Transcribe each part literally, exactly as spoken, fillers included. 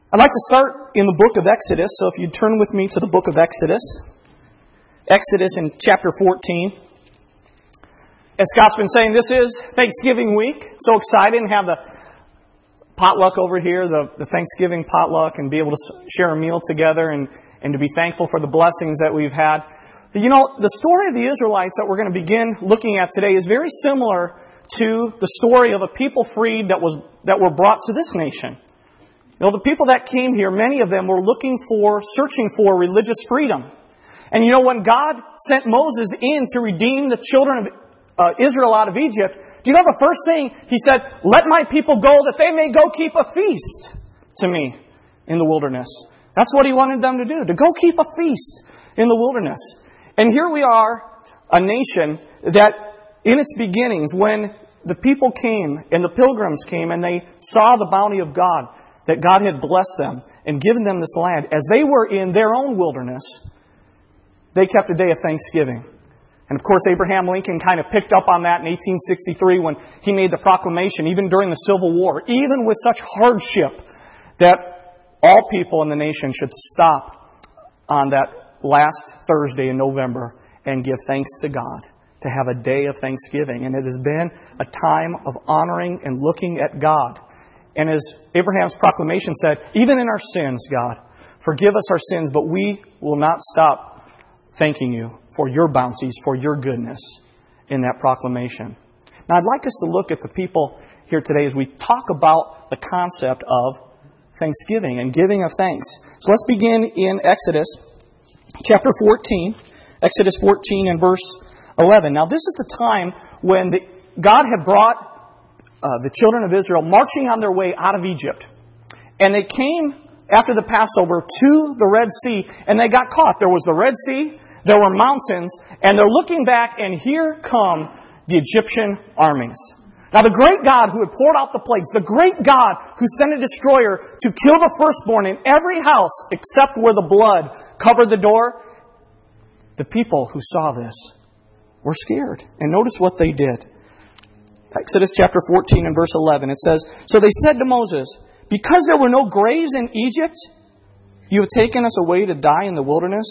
I'd like to start in the book of Exodus, so if you'd turn with me to the book of Exodus. Exodus in chapter fourteen. As Scott's been saying, this is Thanksgiving week. So excited and have the potluck over here, the, the Thanksgiving potluck, and be able to share a meal together and, and to be thankful for the blessings that we've had. You know, the story of the Israelites that we're going to begin looking at today is very similar to the story of a people freed that was that were brought to this nation. You know, the people that came here, many of them were looking for, searching for religious freedom. And you know, when God sent Moses in to redeem the children of uh, Israel out of Egypt, do you know the first thing He said? Let my people go that they may go keep a feast to me in the wilderness. That's what He wanted them to do, to go keep a feast in the wilderness. And here we are, a nation that in its beginnings, when the people came and the pilgrims came and they saw the bounty of God, that God had blessed them and given them this land, as they were in their own wilderness, they kept a day of Thanksgiving. And of course, Abraham Lincoln kind of picked up on that in eighteen sixty-three when he made the proclamation, even during the Civil War, even with such hardship, that all people in the nation should stop on that last Thursday in November and give thanks to God, to have a day of Thanksgiving. And it has been a time of honoring and looking at God. And as Abraham's proclamation said, even in our sins, God, forgive us our sins, but we will not stop thanking You for Your bounties, for Your goodness in that proclamation. Now, I'd like us to look at the people here today as we talk about the concept of Thanksgiving and giving of thanks. So let's begin in Exodus chapter fourteen, Exodus fourteen and verse eleven. Now, this is the time when the, God had brought Uh, the children of Israel marching on their way out of Egypt. And they came after the Passover to the Red Sea, and they got caught. There was the Red Sea, there were mountains, and they're looking back, and here come the Egyptian armies. Now, the great God who had poured out the plagues, the great God who sent a destroyer to kill the firstborn in every house except where the blood covered the door, the people who saw this were scared. And notice what they did. Exodus chapter fourteen and verse eleven, it says, So they said to Moses, Because there were no graves in Egypt, you have taken us away to die in the wilderness?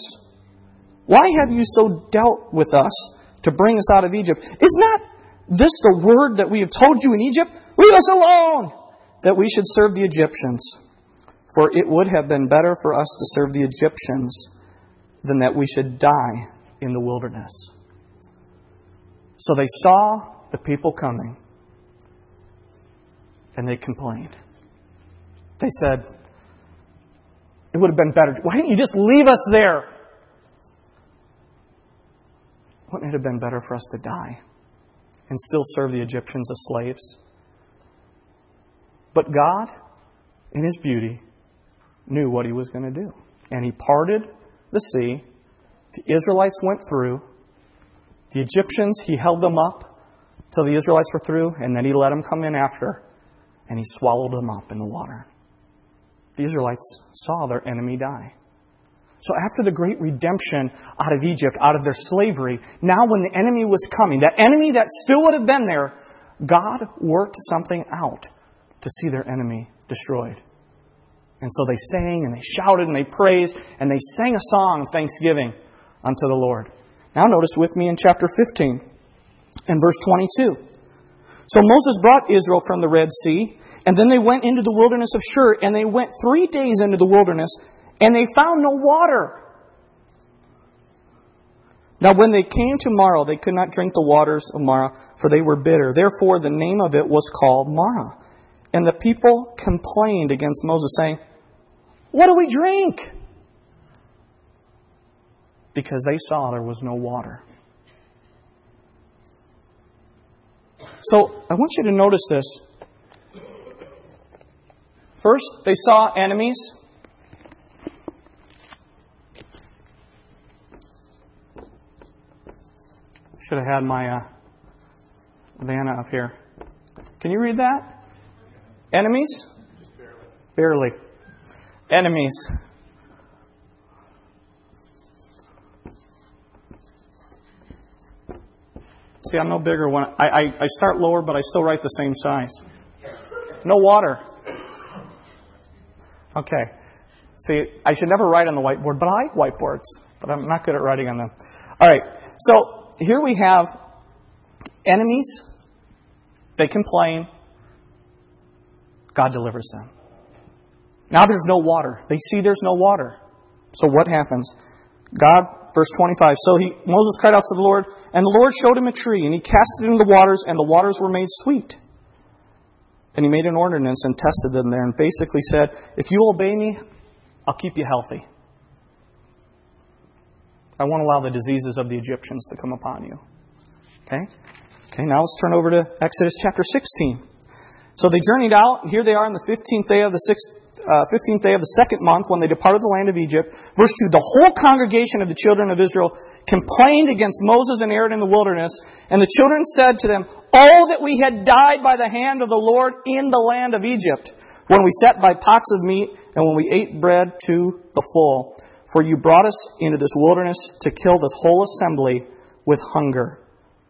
Why have you so dealt with us to bring us out of Egypt? Is not this the word that we have told you in Egypt? Leave us alone, that we should serve the Egyptians. For it would have been better for us to serve the Egyptians than that we should die in the wilderness. So they saw the people coming, and they complained. They said, it would have been better. Why didn't you just leave us there? Wouldn't it have been better for us to die and still serve the Egyptians as slaves? But God, in His beauty, knew what He was going to do. And He parted the sea. The Israelites went through. The Egyptians, He held them up till the Israelites were through, and then He let them come in after, and He swallowed them up in the water. The Israelites saw their enemy die. So after the great redemption out of Egypt, out of their slavery, now when the enemy was coming, that enemy that still would have been there, God worked something out to see their enemy destroyed. And so they sang and they shouted and they praised and they sang a song of thanksgiving unto the Lord. Now notice with me in chapter fifteen. And verse twenty-two. So Moses brought Israel from the Red Sea, and then they went into the wilderness of Shur, and they went three days into the wilderness, and they found no water. Now when they came to Marah, they could not drink the waters of Marah, for they were bitter. Therefore the name of it was called Marah. And the people complained against Moses, saying, What do we drink? Because they saw there was no water. So, I want you to notice this. First, they saw enemies. Should have had my uh, Vanna up here. Can you read that? Enemies? Just barely. Barely. Enemies. See, I'm no bigger when I, I, I start lower, but I still write the same size. No water. Okay. See, I should never write on the whiteboard, but I like whiteboards. But I'm not good at writing on them. All right. So here we have enemies. They complain. God delivers them. Now there's no water. They see there's no water. So what happens? God, verse twenty-five, so he, Moses cried out to the Lord, and the Lord showed him a tree, and he cast it into the waters, and the waters were made sweet. And he made an ordinance and tested them there, and basically said, if you obey me, I'll keep you healthy. I won't allow the diseases of the Egyptians to come upon you. Okay? Okay, now let's turn over to Exodus chapter sixteen. So they journeyed out, and here they are on the fifteenth day of the sixth, uh, fifteenth day of the second month when they departed the land of Egypt. Verse two, the whole congregation of the children of Israel complained against Moses and Aaron in the wilderness, and the children said to them, oh, that we had died by the hand of the Lord in the land of Egypt, when we sat by pots of meat, and when we ate bread to the full. For you brought us into this wilderness to kill this whole assembly with hunger.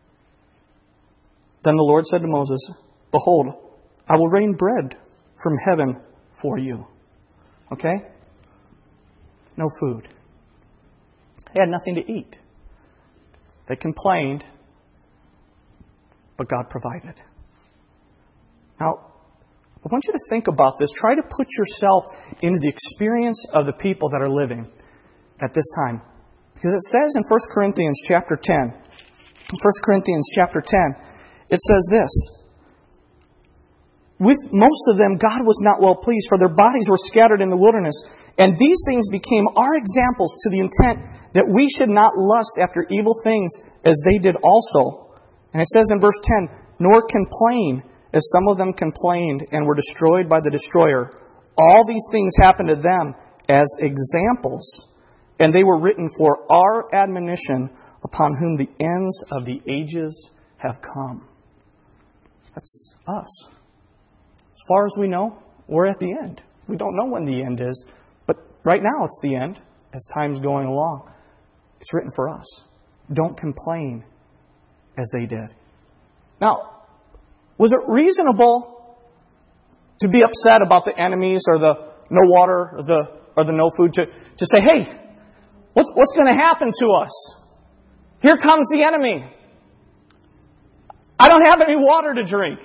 Then the Lord said to Moses, behold, I will rain bread from heaven for you. Okay? No food. They had nothing to eat. They complained, but God provided. Now, I want you to think about this. Try to put yourself into the experience of the people that are living at this time. Because it says in First Corinthians chapter ten, in First Corinthians chapter ten, it says this, with most of them, God was not well pleased, for their bodies were scattered in the wilderness. And these things became our examples to the intent that we should not lust after evil things as they did also. And it says in verse ten, nor complain as some of them complained and were destroyed by the destroyer. All these things happened to them as examples, and they were written for our admonition, upon whom the ends of the ages have come. That's us. As far as we know, we're at the end. We don't know when the end is, but right now it's the end as time's going along. It's written for us. Don't complain as they did. Now, was it reasonable to be upset about the enemies or the no water or the or the no food to, to say, hey, what's, what's going to happen to us? Here comes the enemy. I don't have any water to drink.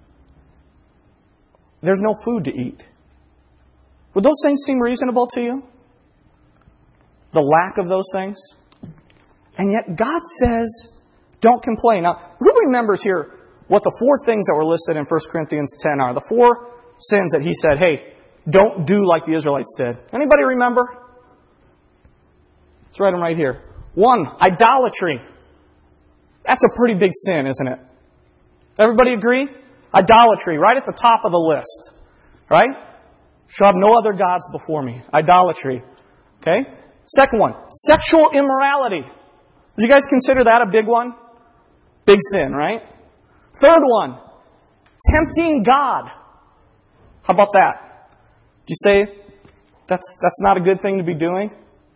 There's no food to eat. Would those things seem reasonable to you? The lack of those things? And yet God says, don't complain. Now, who remembers here what the four things that were listed in First Corinthians ten are? The four sins that he said, hey, don't do like the Israelites did. Anybody remember? Let's write them right here. One, idolatry. That's a pretty big sin, isn't it? Everybody agree? Idolatry, right at the top of the list. Right? Shall have no other gods before me. Idolatry. Okay? Second one, sexual immorality. Did you guys consider that a big one? Big sin, right? Third one, tempting God. How about that? Do you say that's that's not a good thing to be doing?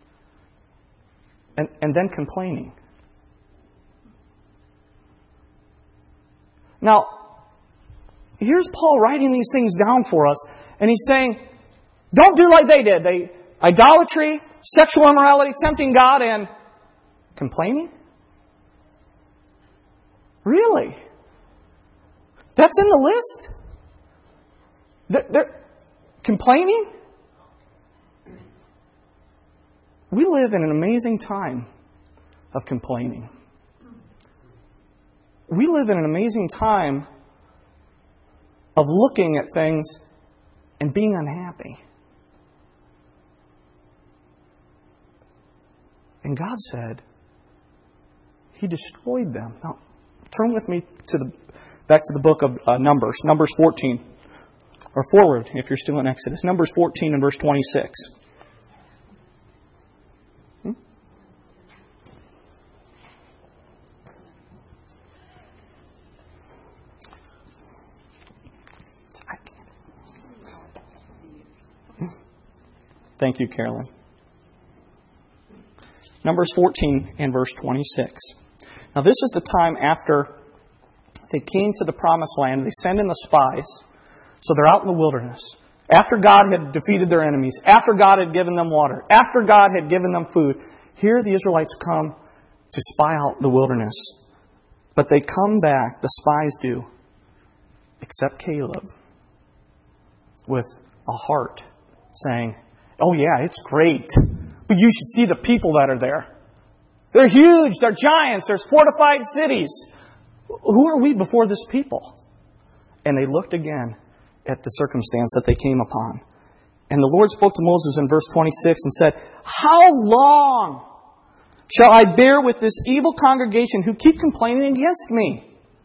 And and then complaining. Now, here's Paul writing these things down for us, and he's saying, don't do like they did. They idolatry, sexual immorality, tempting God, and complaining? Really? That's in the list? They're, they're complaining? We live in an amazing time of complaining. We live in an amazing time of looking at things and being unhappy. And God said He destroyed them. Now, turn with me to the back to the book of uh, Numbers, Numbers fourteen, or forward if you're still in Exodus. Numbers fourteen and verse twenty-six. Hmm? Thank you, Carolyn. Numbers fourteen and verse twenty-six. Now this is the time after they came to the promised land. They send in the spies. So they're out in the wilderness. after God had defeated their enemies, after God had given them water, after God had given them food, here the Israelites come to spy out the wilderness. But they come back, the spies do, except Caleb, with a heart saying, oh yeah, it's great, but you should see the people that are there. They're huge, they're giants, there's fortified cities. Who are we before this people? And they looked again at the circumstance that they came upon. And the Lord spoke to Moses in verse twenty-six and said, how long shall I bear with this evil congregation who keep complaining against me?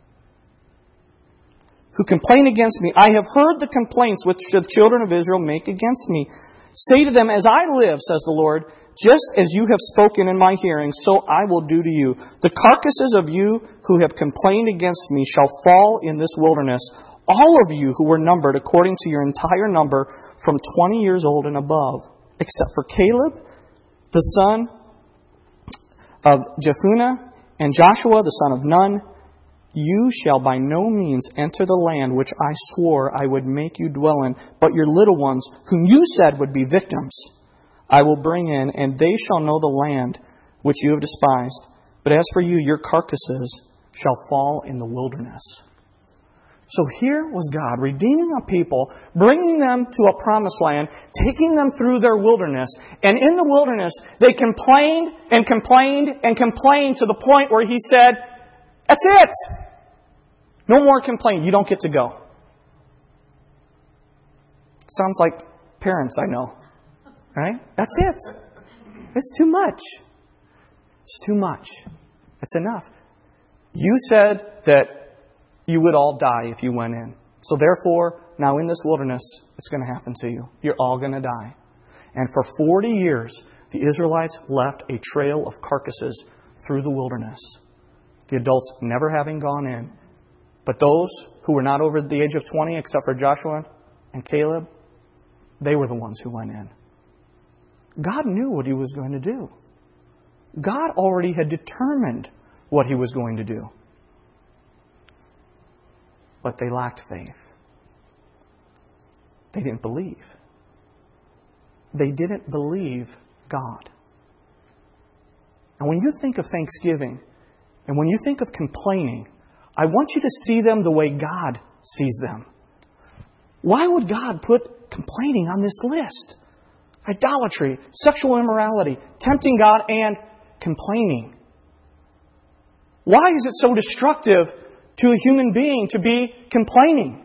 Who complain against me. I have heard the complaints which the children of Israel make against me. Say to them, as I live, says the Lord, just as you have spoken in my hearing, so I will do to you. The carcasses of you who have complained against me shall fall in this wilderness. All of you who were numbered according to your entire number from twenty years old and above, except for Caleb, the son of Jephunneh, and Joshua, the son of Nun, you shall by no means enter the land which I swore I would make you dwell in, but your little ones, whom you said would be victims, I will bring in, and they shall know the land which you have despised. But as for you, your carcasses shall fall in the wilderness. So here was God redeeming a people, bringing them to a promised land, taking them through their wilderness. And in the wilderness, they complained and complained and complained to the point where He said, that's it. No more complaint. You don't get to go. Sounds like parents I know. Right? That's it. It's too much. It's too much. It's enough. You said that you would all die if you went in. So therefore, now in this wilderness, it's going to happen to you. You're all going to die. And for forty years, the Israelites left a trail of carcasses through the wilderness. The adults never having gone in. But those who were not over the age of twenty, except for Joshua and Caleb, they were the ones who went in. God knew what He was going to do. God already had determined what He was going to do. But they lacked faith. They didn't believe. They didn't believe God. And when you think of thanksgiving, and when you think of complaining, I want you to see them the way God sees them. Why would God put complaining on this list? Idolatry, sexual immorality, tempting God, and complaining. Why is it so destructive to a human being to be complaining?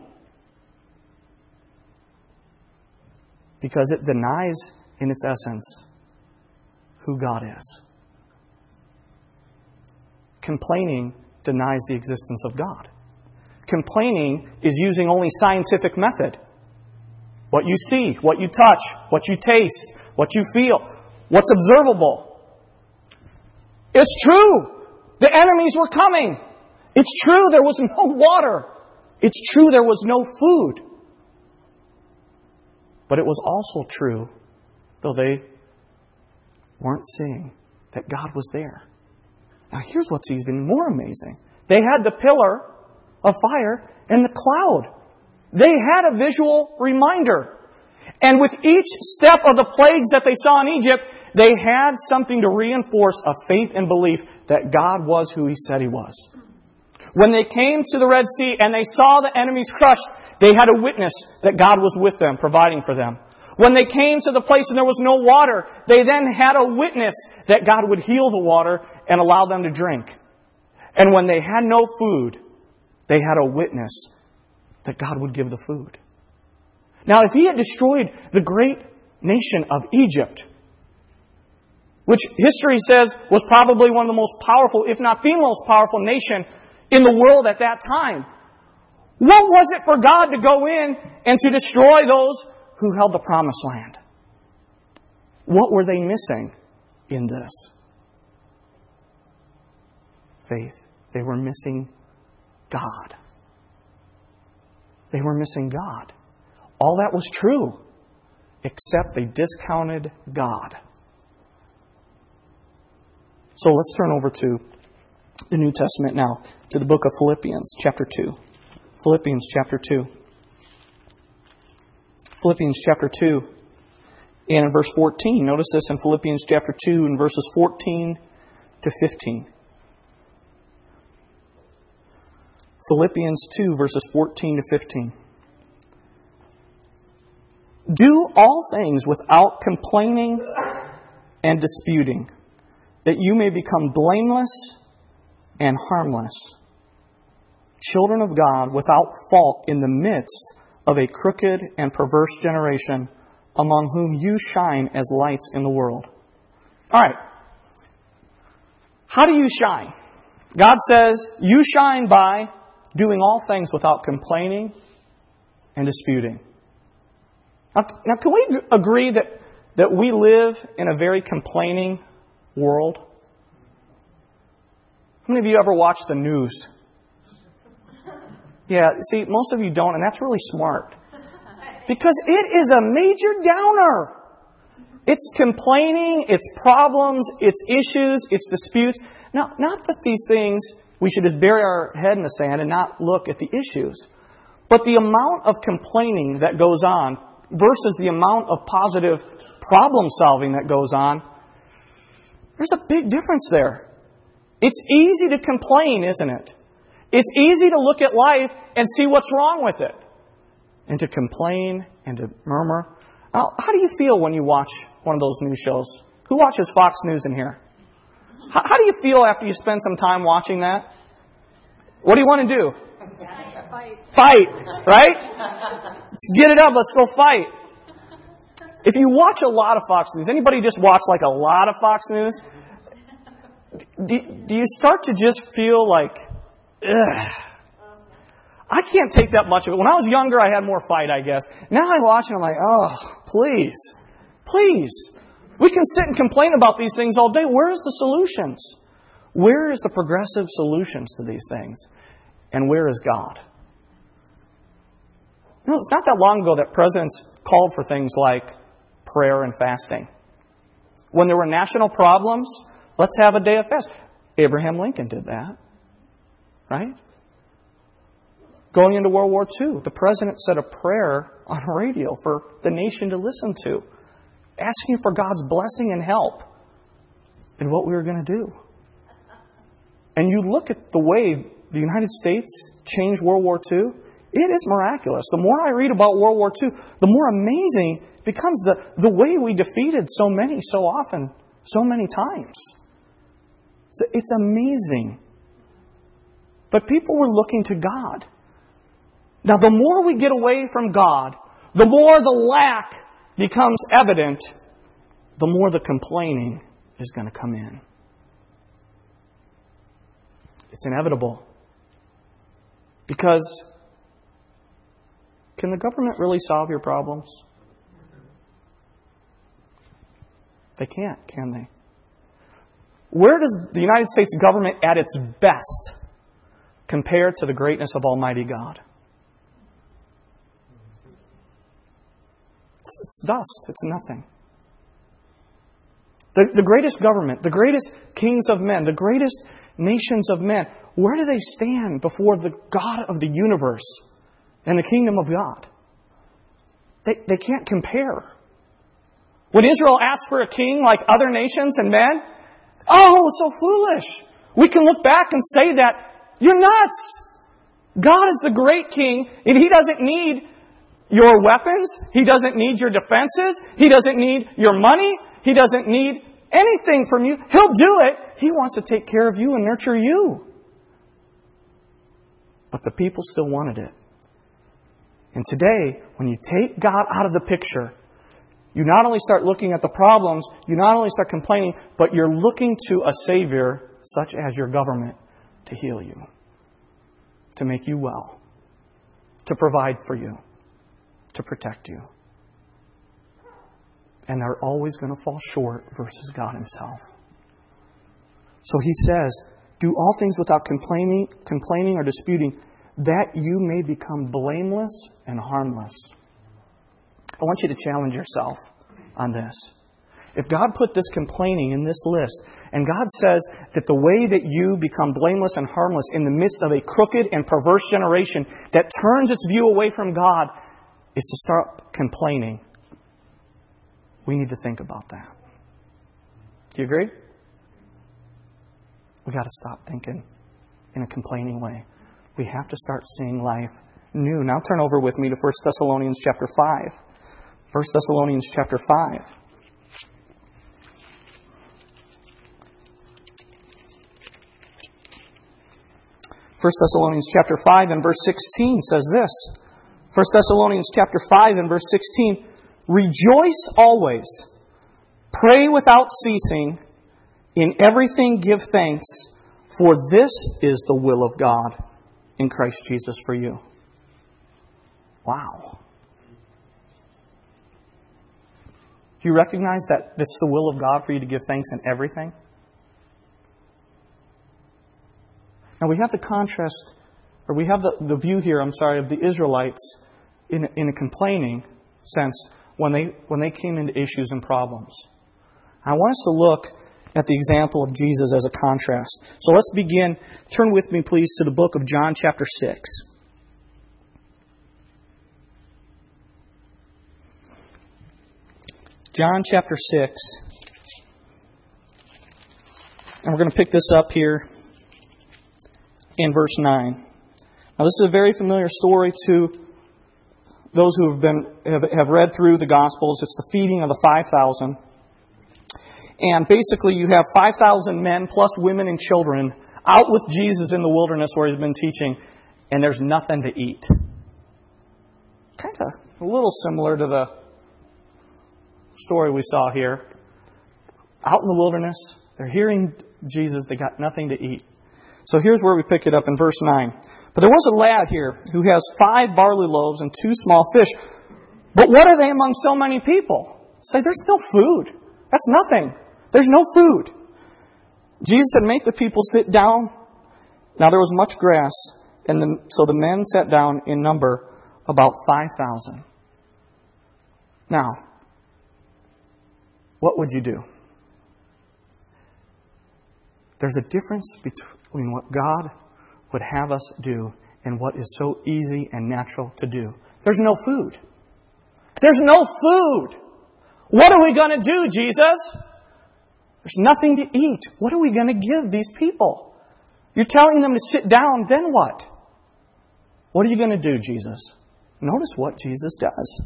Because it denies in its essence who God is. Complaining denies the existence of God. Complaining is using only scientific method. What you see, what you touch, what you taste, what you feel, what's observable. It's true. The enemies were coming. It's true there was no water. It's true there was no food. But it was also true, though they weren't seeing, that God was there. Now here's what's even more amazing. They had the pillar of fire and the cloud. They had a visual reminder. And with each step of the plagues that they saw in Egypt, they had something to reinforce a faith and belief that God was who He said He was. When they came to the Red Sea and they saw the enemies crushed, they had a witness that God was with them, providing for them. When they came to the place and there was no water, they then had a witness that God would heal the water and allow them to drink. And when they had no food, they had a witness that God would give the food. Now, if He had destroyed the great nation of Egypt, which history says was probably one of the most powerful, if not the most powerful nation in the world at that time, what was it for God to go in and to destroy those who held the promised land? What were they missing in this? Faith. They were missing God. They were missing God. All that was true, except they discounted God. So let's turn over to the New Testament now, to the book of Philippians, chapter two. Philippians, chapter two. Philippians chapter two and in verse fourteen. Notice this in Philippians chapter two and verses fourteen to fifteen. Philippians two verses fourteen to fifteen. Do all things without complaining and disputing, that you may become blameless and harmless, children of God without fault in the midst of a crooked and perverse generation, among whom you shine as lights in the world. All right. How do you shine? God says you shine by doing all things without complaining and disputing. Now, now can we agree that, that we live in a very complaining world? How many of you ever watch the news? Yeah, see, most of you don't, and that's really smart. Because it is a major downer. It's complaining, it's problems, it's issues, it's disputes. Now, not that these things, we should just bury our head in the sand and not look at the issues. But the amount of complaining that goes on versus the amount of positive problem solving that goes on, there's a big difference there. It's easy to complain, isn't it? It's easy to look at life and see what's wrong with it. And to complain and to murmur. Now, how do you feel when you watch one of those news shows? Who watches Fox News in here? How, how do you feel after you spend some time watching that? What do you want to do? Fight. Fight, right? Let's get it up. Let's go fight. If you watch a lot of Fox News, anybody just watch like a lot of Fox News? Do, do you start to just feel like, ugh. I can't take that much of it. When I was younger, I had more fight, I guess. Now I watch and I'm like, oh, please, please. We can sit and complain about these things all day. Where's the solutions? Where is the progressive solutions to these things? And where is God? You know, it's not that long ago that presidents called for things like prayer and fasting. When there were national problems, let's have a day of fast. Abraham Lincoln did that. Right? Going into World War Two, the president said a prayer on a radio for the nation to listen to, asking for God's blessing and help in what we were going to do. And you look at the way the United States changed World War Two, it is miraculous. The more I read about World War Two, the more amazing becomes the, the way we defeated so many, so often, so many times. So it's amazing. But people were looking to God. Now, the more we get away from God, the more the lack becomes evident, the more the complaining is going to come in. It's inevitable. Because can the government really solve your problems? They can't, can they? Where does the United States government at its best compare to the greatness of Almighty God? It's, it's dust. It's nothing. The, the greatest government, the greatest kings of men, the greatest nations of men, where do they stand before the God of the universe and the kingdom of God? They, they can't compare. When Israel asked for a king like other nations and men, oh, so foolish. We can look back and say that you're nuts. God is the great king, and He doesn't need your weapons. He doesn't need your defenses. He doesn't need your money. He doesn't need anything from you. He'll do it. He wants to take care of you and nurture you. But the people still wanted it. And today, when you take God out of the picture, you not only start looking at the problems, you not only start complaining, but you're looking to a Savior, such as your government, to heal you, to make you well, to provide for you, to protect you. And they're always going to fall short versus God Himself. So He says, do all things without complaining, complaining or disputing, that you may become blameless and harmless. I want you to challenge yourself on this. If God put this complaining in this list, and God says that the way that you become blameless and harmless in the midst of a crooked and perverse generation that turns its view away from God, is to start complaining, we need to think about that. Do you agree? We've got to stop thinking in a complaining way. We have to start seeing life new. Now turn over with me to First Thessalonians chapter five. First Thessalonians chapter five. First Thessalonians chapter five and verse sixteen says this. First Thessalonians chapter five and verse sixteen. Rejoice always. Pray without ceasing. In everything give thanks, for this is the will of God in Christ Jesus for you. Wow. Do you recognize that it's the will of God for you to give thanks in everything? Now we have the contrast, or we have the, the view here, I'm sorry, of the Israelites in, in a complaining sense when they, when they came into issues and problems. I want us to look at the example of Jesus as a contrast. So let's begin. Turn with me, please, to the book of John chapter six. John chapter six. And we're going to pick this up here in verse nine. Now this is a very familiar story to those who have been have, have read through the Gospels. It's the feeding of the five thousand. And basically you have five thousand men plus women and children out with Jesus in the wilderness where He's been teaching, and there's nothing to eat. Kind of a little similar to the story we saw here. Out in the wilderness, they're hearing Jesus, they got nothing to eat. So here's where we pick it up in verse nine. But there was a lad here who has five barley loaves and two small fish. But what are they among so many people? Say, there's no food. That's nothing. There's no food. Jesus said, make the people sit down. Now there was much grass, and the, so the men sat down in number about five thousand. Now, what would you do? There's a difference between what God would have us do and what is so easy and natural to do. There's no food. There's no food. What are we going to do, Jesus? There's nothing to eat. What are we going to give these people? You're telling them to sit down, then what? What are you going to do, Jesus? Notice what Jesus does.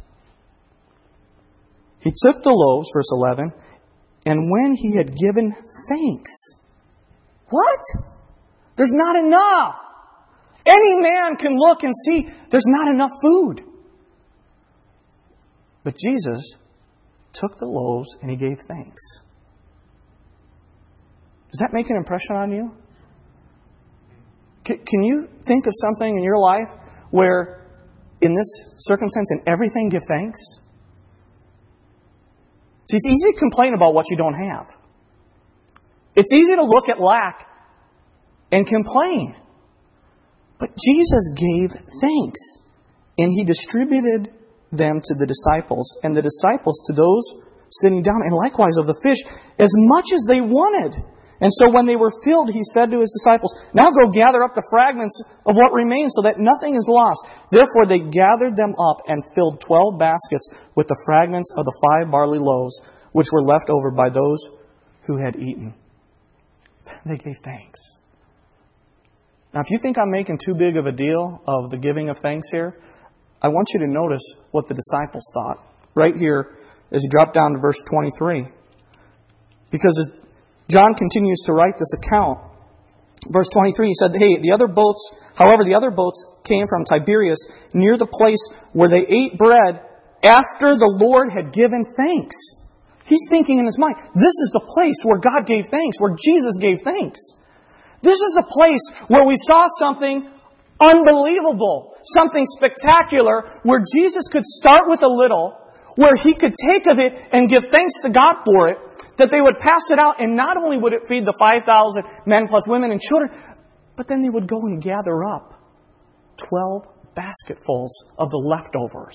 He took the loaves, verse eleven, and when He had given thanks. What? There's not enough. Any man can look and see there's not enough food. But Jesus took the loaves and He gave thanks. Does that make an impression on you? C- can you think of something in your life where, in this circumstance, in everything, give thanks? See, it's easy to complain about what you don't have. It's easy to look at lack and complain. But Jesus gave thanks, and He distributed them to the disciples, and the disciples to those sitting down, and likewise of the fish, as much as they wanted. And so when they were filled, He said to His disciples, now go gather up the fragments of what remains so that nothing is lost. Therefore they gathered them up and filled twelve baskets with the fragments of the five barley loaves, which were left over by those who had eaten. They gave thanks. Now if you think I'm making too big of a deal of the giving of thanks here, I want you to notice what the disciples thought. Right here, as you drop down to verse twenty-three. Because as John continues to write this account, verse twenty-three, he said, hey, the other boats, however, the other boats came from Tiberias near the place where they ate bread after the Lord had given thanks. He's thinking in his mind, this is the place where God gave thanks, where Jesus gave thanks. This is the place where we saw something unbelievable, something spectacular, where Jesus could start with a little, where He could take of it and give thanks to God for it, that they would pass it out, and not only would it feed the five thousand men plus women and children, but then they would go and gather up twelve basketfuls of the leftovers.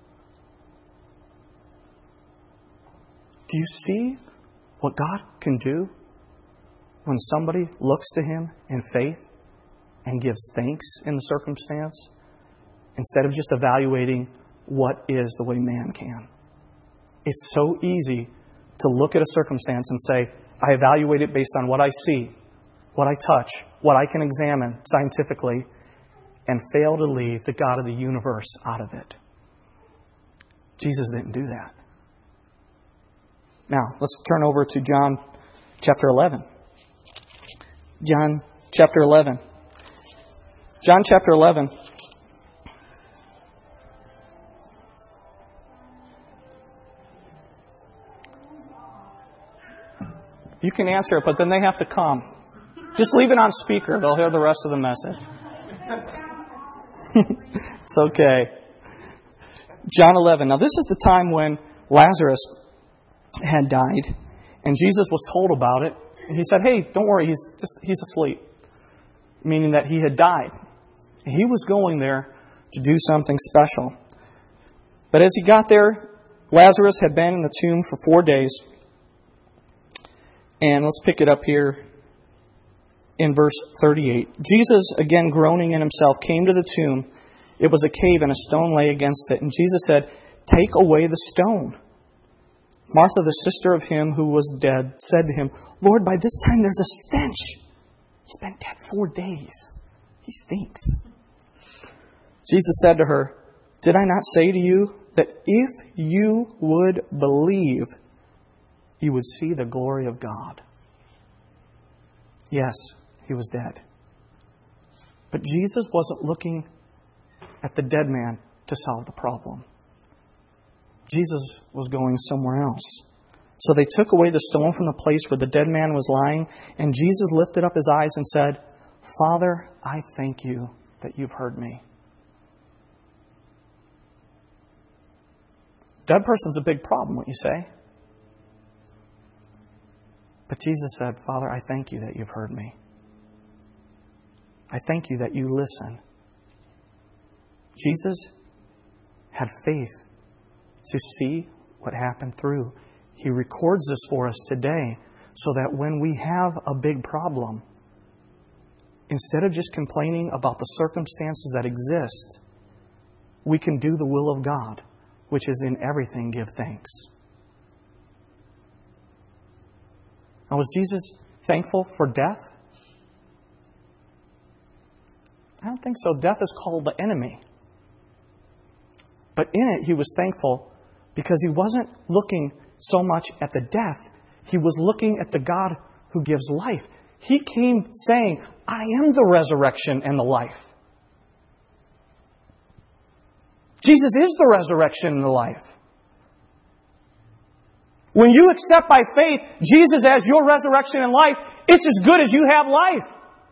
Do you see what God can do when somebody looks to Him in faith and gives thanks in the circumstance, instead of just evaluating what is the way man can. It's so easy to look at a circumstance and say, I evaluate it based on what I see, what I touch, what I can examine scientifically, and fail to leave the God of the universe out of it. Jesus didn't do that. Now, let's turn over to John chapter eleven. John chapter eleven. John chapter eleven. You can answer it, but then they have to come. Just leave it on speaker. They'll hear the rest of the message. It's okay. John eleven. Now, this is the time when Lazarus had died, and Jesus was told about it. And he said, hey, don't worry, he's just he's asleep. Meaning that he had died. And he was going there to do something special. But as he got there, Lazarus had been in the tomb for four days. And let's pick it up here in verse thirty-eight. Jesus, again groaning in himself, came to the tomb. It was a cave and a stone lay against it. And Jesus said, take away the stone. Martha, the sister of him who was dead, said to him, Lord, by this time there's a stench. He's been dead four days. He stinks. Jesus said to her, did I not say to you that if you would believe, you would see the glory of God? Yes, he was dead. But Jesus wasn't looking at the dead man to solve the problem. Jesus was going somewhere else. So they took away the stone from the place where the dead man was lying, and Jesus lifted up his eyes and said, Father, I thank you that you've heard me. Dead person's a big problem, what you say? But Jesus said, Father, I thank you that you've heard me. I thank you that you listen. Jesus had faith to see what happened through. He records this for us today so that when we have a big problem, instead of just complaining about the circumstances that exist, we can do the will of God, which is in everything give thanks. Now, was Jesus thankful for death? I don't think so. Death is called the enemy. But in it, he was thankful because he wasn't looking so much at the death. He was looking at the God who gives life. He came saying, I am the resurrection and the life. Jesus is the resurrection and the life. When you accept by faith Jesus as your resurrection and life, it's as good as you have life.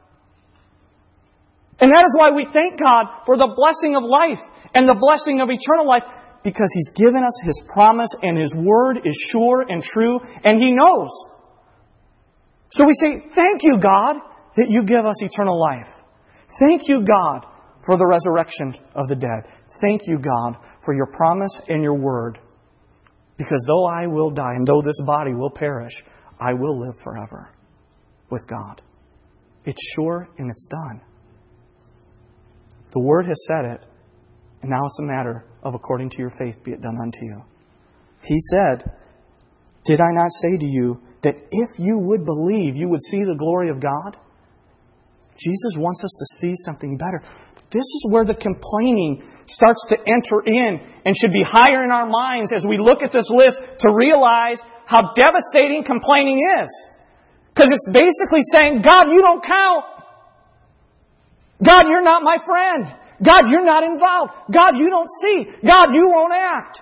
And that is why we thank God for the blessing of life and the blessing of eternal life, because He's given us His promise and His Word is sure and true and He knows. So we say, thank you, God, that you give us eternal life. Thank you, God, for the resurrection of the dead. Thank you, God, for your promise and your Word. Because though I will die and though this body will perish, I will live forever with God. It's sure and it's done. The Word has said it, and now it's a matter of according to your faith be it done unto you. He said, did I not say to you that if you would believe, you would see the glory of God? Jesus wants us to see something better. This is where the complaining starts to enter in and should be higher in our minds as we look at this list to realize how devastating complaining is. Because it's basically saying, God, you don't count. God, you're not my friend. God, you're not involved. God, you don't see. God, you won't act.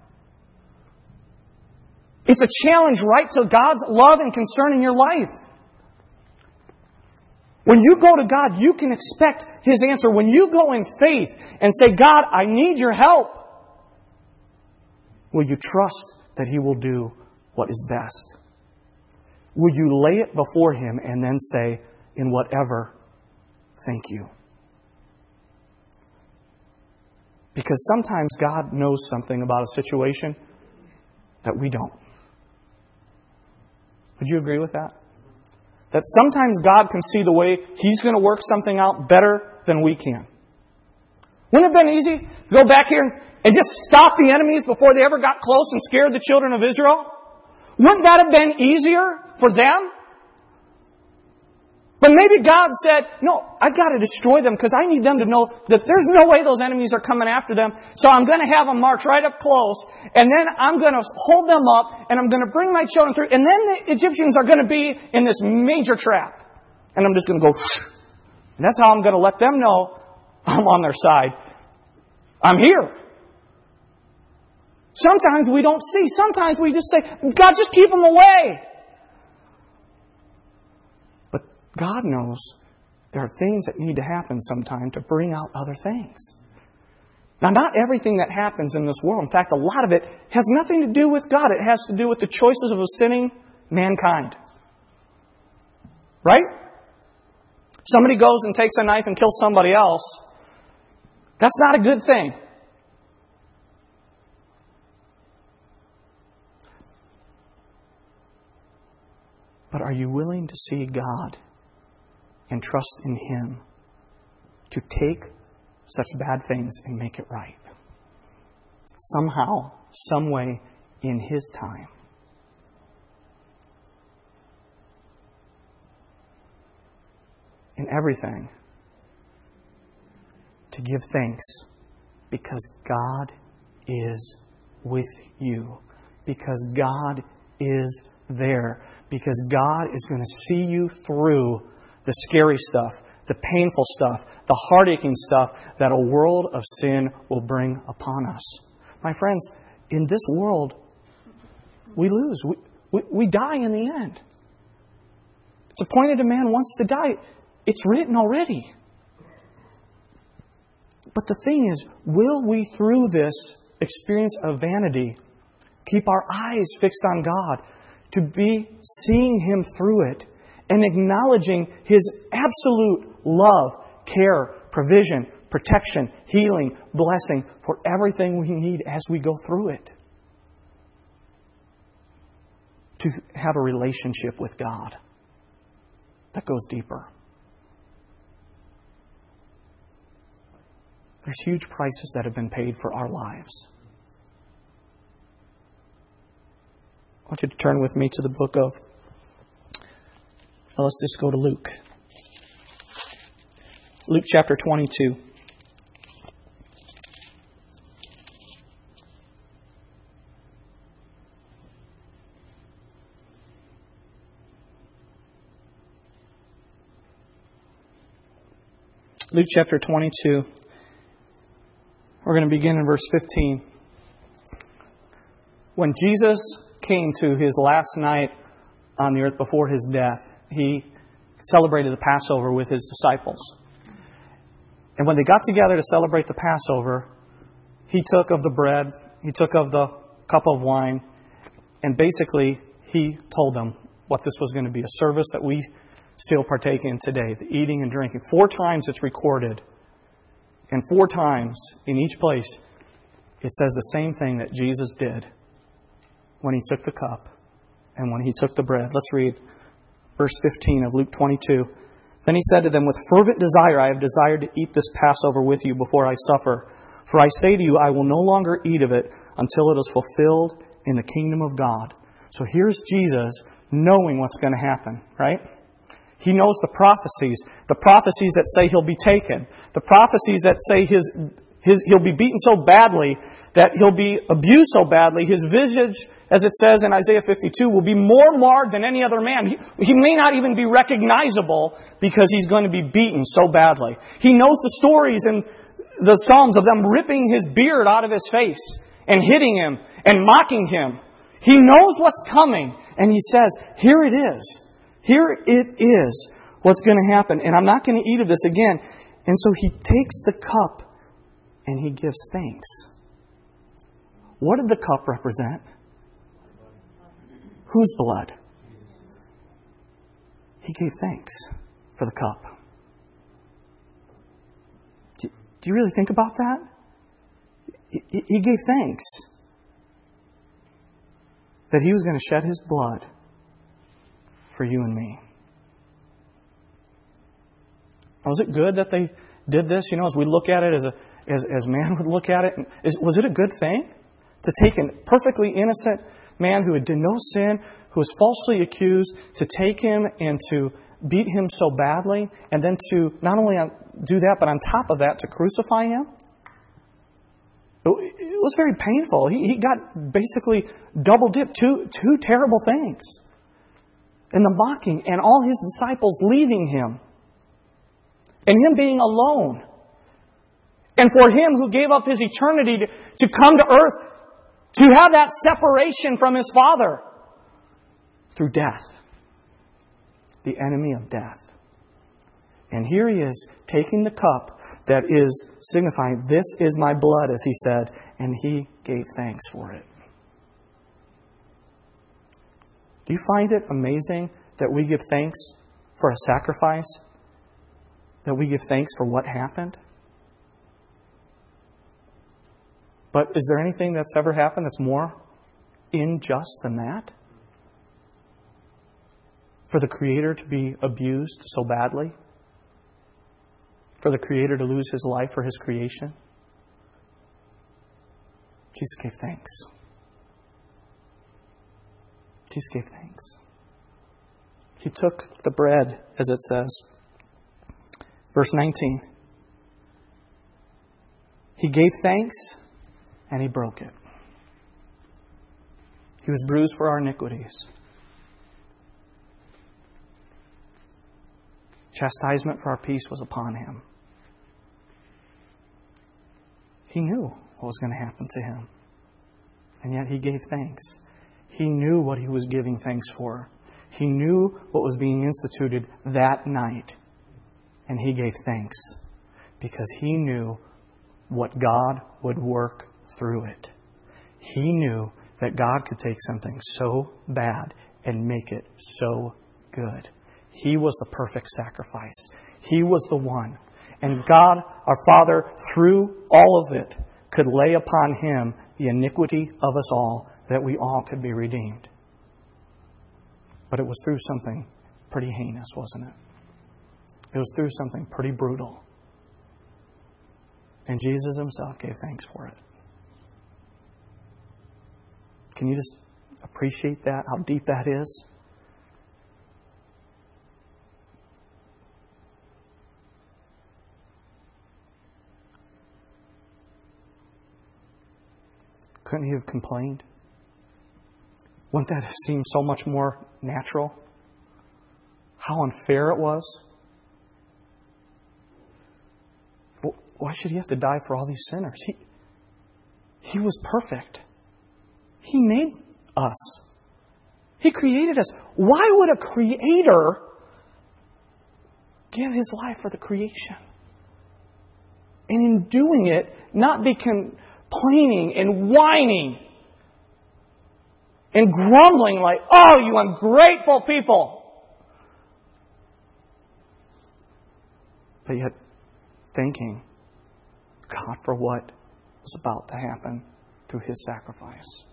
It's a challenge right to God's love and concern in your life. When you go to God, you can expect His answer. When you go in faith and say, God, I need your help, will you trust that He will do what is best? Will you lay it before Him and then say, in whatever, thank you? Because sometimes God knows something about a situation that we don't. Would you agree with that? That sometimes God can see the way He's going to work something out better than we can. Wouldn't it have been easy to go back here and just stop the enemies before they ever got close and scared the children of Israel? Wouldn't that have been easier for them? But maybe God said, no, I've got to destroy them because I need them to know that there's no way those enemies are coming after them. So I'm going to have them march right up close, and then I'm going to hold them up, and I'm going to bring my children through, and then the Egyptians are going to be in this major trap. And I'm just going to go, and that's how I'm going to let them know I'm on their side. I'm here. Sometimes we don't see. Sometimes we just say, God, just keep them away. But God knows there are things that need to happen sometime to bring out other things. Now, not everything that happens in this world, in fact, a lot of it has nothing to do with God. It has to do with the choices of a sinning mankind. Right? Somebody goes and takes a knife and kills somebody else. That's not a good thing. But are you willing to see God and trust in Him to take such bad things and make it right? Somehow, some way, in His time. In everything, to give thanks because God is with you. Because God is there. Because God is going to see you through the scary stuff, the painful stuff, the heartaching stuff that a world of sin will bring upon us. My friends, in this world, we lose. We, we, we die in the end. It's appointed a man once to die. It's written already. But the thing is, will we, through this experience of vanity, keep our eyes fixed on God, to be seeing Him through it and acknowledging His absolute love, care, provision, protection, healing, blessing for everything we need as we go through it? To have a relationship with God that goes deeper. There's huge prices that have been paid for our lives. I want you to turn with me to the book of, well, let's just go to Luke. Luke chapter twenty-two. Luke chapter twenty-two. We're going to begin in verse fifteen. When Jesus came to His last night on the earth before His death, He celebrated the Passover with His disciples. And when they got together to celebrate the Passover, He took of the bread, He took of the cup of wine, and basically He told them what this was going to be, a service that we still partake in today, the eating and drinking. Four times it's recorded. And four times in each place it says the same thing that Jesus did when He took the cup and when He took the bread. Let's read verse fifteen of Luke twenty-two. Then He said to them, with fervent desire I have desired to eat this Passover with you before I suffer. For I say to you, I will no longer eat of it until it is fulfilled in the kingdom of God. So here's Jesus knowing what's going to happen, right? He knows the prophecies, the prophecies that say He'll be taken, the prophecies that say his, his, He'll be beaten so badly, that He'll be abused so badly, His visage, as it says in Isaiah fifty-two, will be more marred than any other man. He, he may not even be recognizable because He's going to be beaten so badly. He knows the stories in the Psalms of them ripping His beard out of His face and hitting Him and mocking Him. He knows what's coming, and He says, here it is. Here it is what's going to happen, and I'm not going to eat of this again. And so He takes the cup and He gives thanks. What did the cup represent? Whose blood? He gave thanks for the cup. Do you really think about that? He gave thanks that He was going to shed His blood for you and me. Now, was it good that they did this? You know, as we look at it as a as, as man would look at it, is, was it a good thing to take a perfectly innocent man who had done no sin, who was falsely accused, to take him and to beat him so badly, and then to not only do that, but on top of that, to crucify him? It was very painful. He, he got basically double dipped, two, two terrible things. And the mocking, and all his disciples leaving him, and him being alone. And for him who gave up his eternity to, to come to earth, to have that separation from his Father through death. The enemy of death. And here he is taking the cup that is signifying, this is my blood, as he said, and he gave thanks for it. Do you find it amazing that we give thanks for a sacrifice? That we give thanks for what happened? But is there anything that's ever happened that's more unjust than that? For the Creator to be abused so badly? For the Creator to lose His life for His creation? Jesus gave thanks. Jesus gave thanks. He took the bread, as it says. Verse nineteen. He gave thanks and He broke it. He was bruised for our iniquities. Chastisement for our peace was upon Him. He knew what was going to happen to Him. And yet He gave thanks. He knew what He was giving thanks for. He knew what was being instituted that night. And He gave thanks. Because He knew what God would work through it. He knew that God could take something so bad and make it so good. He was the perfect sacrifice. He was the one. And God, our Father, through all of it, could lay upon Him the iniquity of us all, that we all could be redeemed. But it was through something pretty heinous, wasn't it? It was through something pretty brutal. And Jesus Himself gave thanks for it. Can you just appreciate that, how deep that is? Couldn't He have complained? Wouldn't that have seemed so much more natural? How unfair it was? Why should He have to die for all these sinners? He, he was perfect. He made us. He created us. Why would a creator give His life for the creation? And in doing it, not be complaining and whining and grumbling like, oh, you ungrateful people. But yet thanking God for what was about to happen through His sacrifice.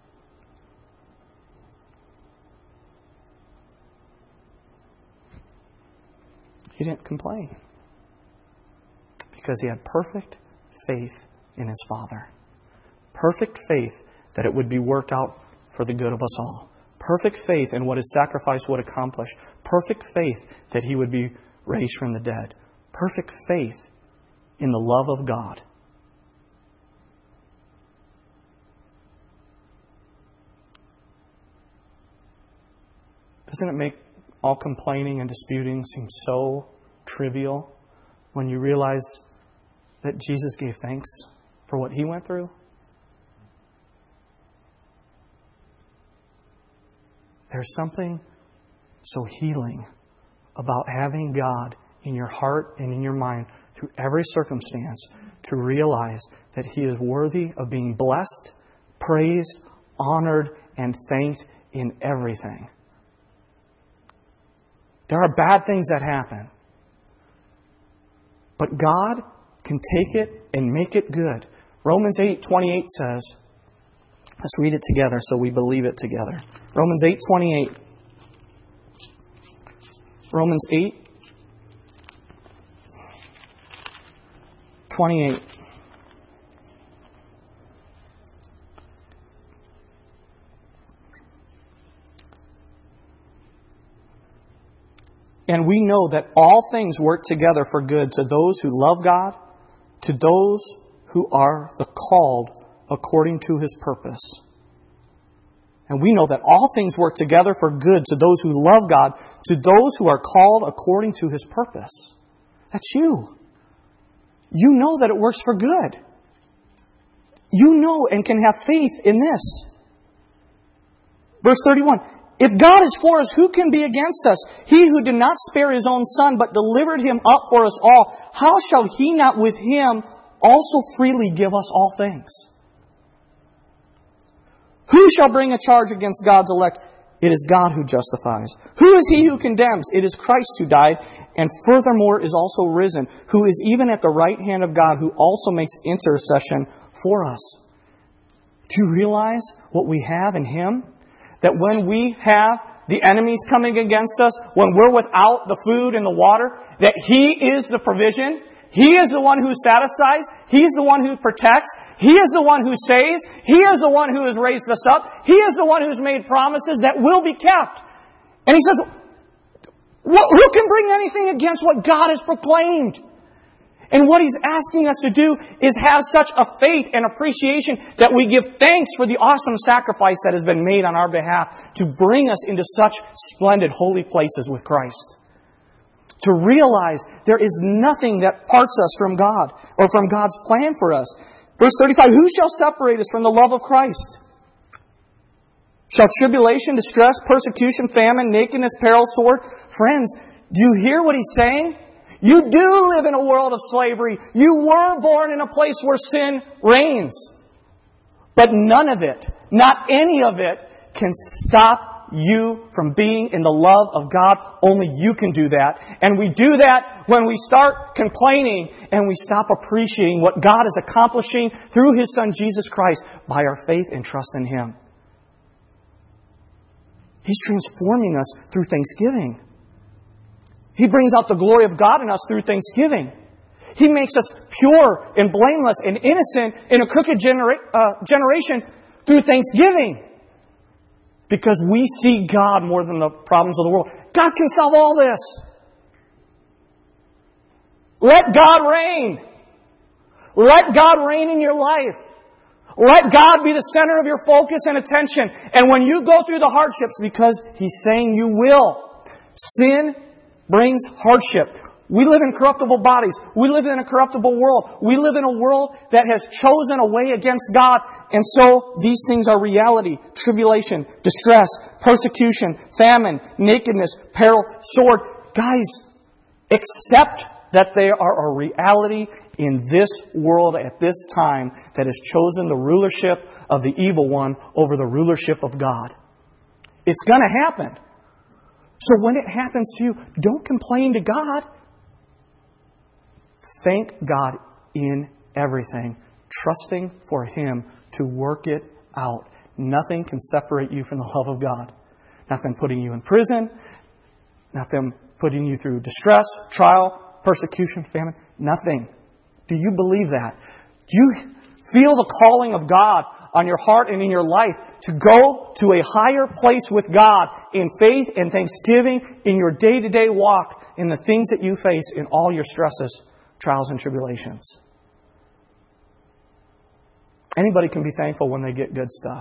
He didn't complain because He had perfect faith in His Father. Perfect faith that it would be worked out for the good of us all. Perfect faith in what His sacrifice would accomplish. Perfect faith that He would be raised from the dead. Perfect faith in the love of God. Doesn't it make all complaining and disputing seem so trivial when you realize that Jesus gave thanks for what He went through? There's something so healing about having God in your heart and in your mind through every circumstance to realize that He is worthy of being blessed, praised, honored, and thanked in everything. There are bad things that happen. But God can take it and make it good. Romans eight twenty-eight says, let's read it together so we believe it together. Romans eight twenty-eight. Romans eight twenty-eight. And we know that all things work together for good to those who love God, to those who are the called according to His purpose. And we know that all things work together for good to those who love God, to those who are called according to His purpose. That's you. You know that it works for good. You know and can have faith in this. Verse thirty-one. If God is for us, who can be against us? He who did not spare His own Son, but delivered Him up for us all, how shall He not with Him also freely give us all things? Who shall bring a charge against God's elect? It is God who justifies. Who is He who condemns? It is Christ who died, and furthermore is also risen, who is even at the right hand of God, who also makes intercession for us. Do you realize what we have in Him? That when we have the enemies coming against us, when we're without the food and the water, that He is the provision. He is the one who satisfies. He's the one who protects. He is the one who saves. He is the one who has raised us up. He is the one who's made promises that will be kept. And He says, who can bring anything against what God has proclaimed? And what He's asking us to do is have such a faith and appreciation that we give thanks for the awesome sacrifice that has been made on our behalf to bring us into such splendid holy places with Christ. To realize there is nothing that parts us from God or from God's plan for us. Verse thirty-five, who shall separate us from the love of Christ? Shall tribulation, distress, persecution, famine, nakedness, peril, sword? Friends, do you hear what He's saying? You do live in a world of slavery. You were born in a place where sin reigns. But none of it, not any of it, can stop you from being in the love of God. Only you can do that. And we do that when we start complaining and we stop appreciating what God is accomplishing through His Son Jesus Christ by our faith and trust in Him. He's transforming us through thanksgiving. He brings out the glory of God in us through thanksgiving. He makes us pure and blameless and innocent in a crooked genera- uh, generation through thanksgiving. Because we see God more than the problems of the world. God can solve all this. Let God reign. Let God reign in your life. Let God be the center of your focus and attention. And when you go through the hardships, because He's saying you will, sin brings hardship. We live in corruptible bodies. We live in a corruptible world. We live in a world that has chosen a way against God. And so these things are reality. Tribulation, distress, persecution, famine, nakedness, peril, sword. Guys, accept that they are a reality in this world at this time that has chosen the rulership of the evil one over the rulership of God. It's going to happen. So when it happens to you, don't complain to God. Thank God in everything, trusting for Him to work it out. Nothing can separate you from the love of God. Nothing putting you in prison, nothing putting you through distress, trial, persecution, famine, nothing. Do you believe that? Do you feel the calling of God on your heart and in your life to go to a higher place with God in faith and thanksgiving in your day-to-day walk, in the things that you face, in all your stresses, trials, and tribulations? Anybody can be thankful when they get good stuff.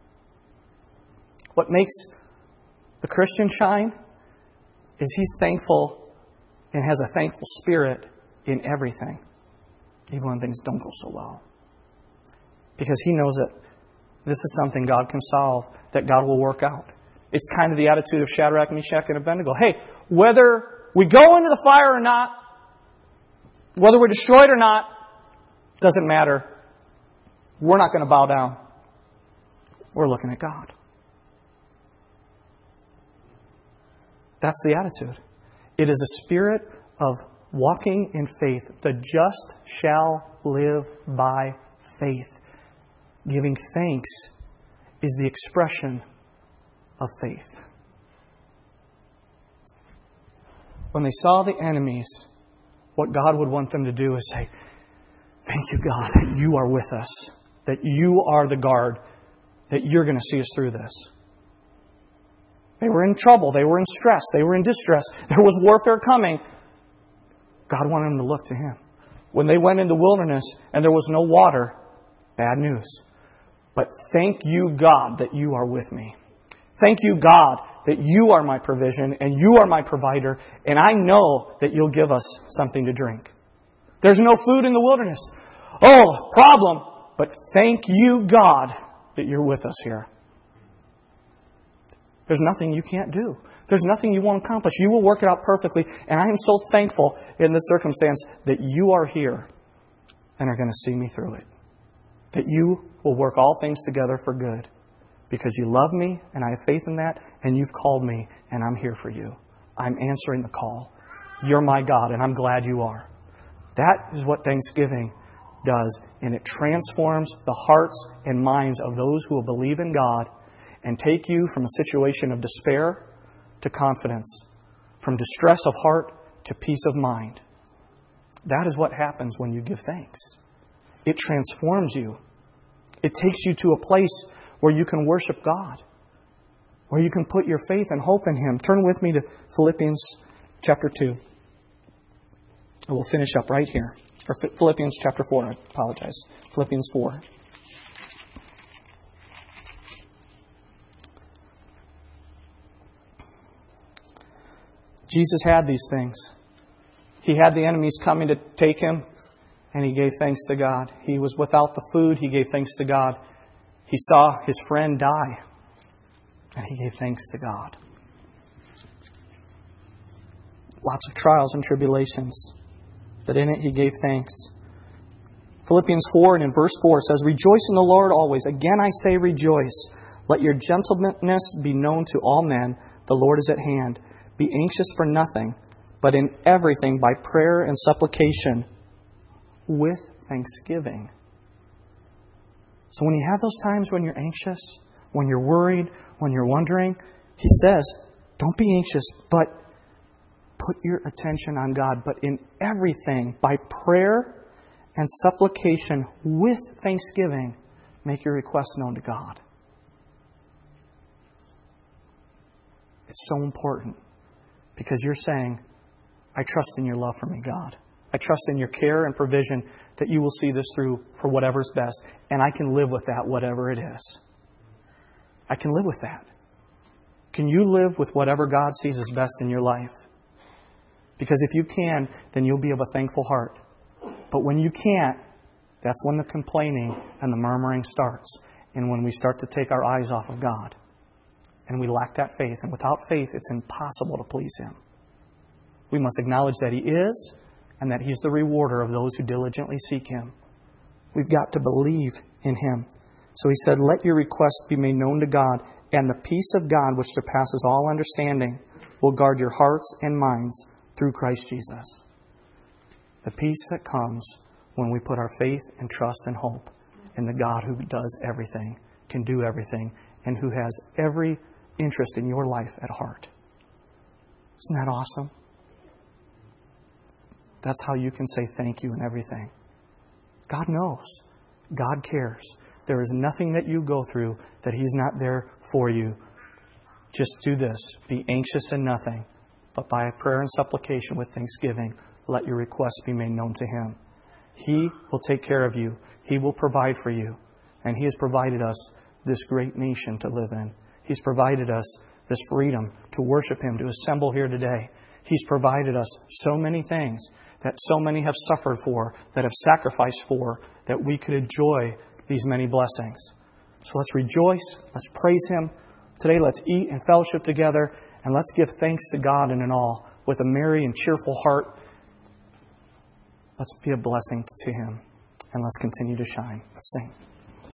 What makes the Christian shine is he's thankful and has a thankful spirit in everything, even when things don't go so well. Because he knows that this is something God can solve, that God will work out. It's kind of the attitude of Shadrach, Meshach, and Abednego. Hey, whether we go into the fire or not, whether we're destroyed or not, doesn't matter. We're not going to bow down. We're looking at God. That's the attitude. It is a spirit of walking in faith. The just shall live by faith. Giving thanks is the expression of faith. When they saw the enemies, what God would want them to do is say, thank you, God, that you are with us, that you are the guard, that you're going to see us through this. They were in trouble. They were in stress. They were in distress. There was warfare coming. God wanted them to look to Him. When they went into the wilderness and there was no water, bad news. But thank you, God, that you are with me. Thank you, God, that you are my provision and you are my provider, and I know that you'll give us something to drink. There's no food in the wilderness. Oh, problem. But thank you, God, that you're with us here. There's nothing you can't do. There's nothing you won't accomplish. You will work it out perfectly. And I am so thankful in this circumstance that you are here and are going to see me through it. That you will work all things together for good. Because you love me and I have faith in that, and you've called me and I'm here for you. I'm answering the call. You're my God and I'm glad you are. That is what Thanksgiving does, and it transforms the hearts and minds of those who will believe in God and take you from a situation of despair to confidence, from distress of heart to peace of mind. That is what happens when you give thanks. It transforms you. It takes you to a place where you can worship God, where you can put your faith and hope in Him. Turn with me to Philippians chapter two. And we'll finish up right here. Or Philippians chapter four, I apologize. Philippians four. Jesus had these things. He had the enemies coming to take Him, and He gave thanks to God. He was without the food. He gave thanks to God. He saw his friend die, and He gave thanks to God. Lots of trials and tribulations, but in it He gave thanks. Philippians four and in verse four says, "Rejoice in the Lord always. Again I say rejoice. Let your gentleness be known to all men. The Lord is at hand. Be anxious for nothing, but in everything by prayer and supplication with thanksgiving." So when you have those times when you're anxious, when you're worried, when you're wondering, He says, don't be anxious, but put your attention on God. But in everything, by prayer and supplication with thanksgiving, make your requests known to God. It's so important because you're saying, I trust in your love for me, God. I trust in your care and provision that you will see this through for whatever's best. And I can live with that, whatever it is. I can live with that. Can you live with whatever God sees as best in your life? Because if you can, then you'll be of a thankful heart. But when you can't, that's when the complaining and the murmuring starts. And when we start to take our eyes off of God. And we lack that faith. And without faith, it's impossible to please Him. We must acknowledge that He is, and that He's the rewarder of those who diligently seek Him. We've got to believe in Him. So He said, let your requests be made known to God, and the peace of God, which surpasses all understanding, will guard your hearts and minds through Christ Jesus. The peace that comes when we put our faith and trust and hope in the God who does everything, can do everything, and who has every interest in your life at heart. Isn't that awesome? That's how you can say thank you in everything. God knows. God cares. There is nothing that you go through that He's not there for you. Just do this. Be anxious in nothing, but by prayer and supplication with thanksgiving, let your requests be made known to Him. He will take care of you. He will provide for you. And He has provided us this great nation to live in. He's provided us this freedom to worship Him, to assemble here today. He's provided us so many things that so many have suffered for, that have sacrificed for, that we could enjoy these many blessings. So let's rejoice. Let's praise Him. Today let's eat and fellowship together, and let's give thanks to God in it all with a merry and cheerful heart. Let's be a blessing to Him, and let's continue to shine. Let's sing.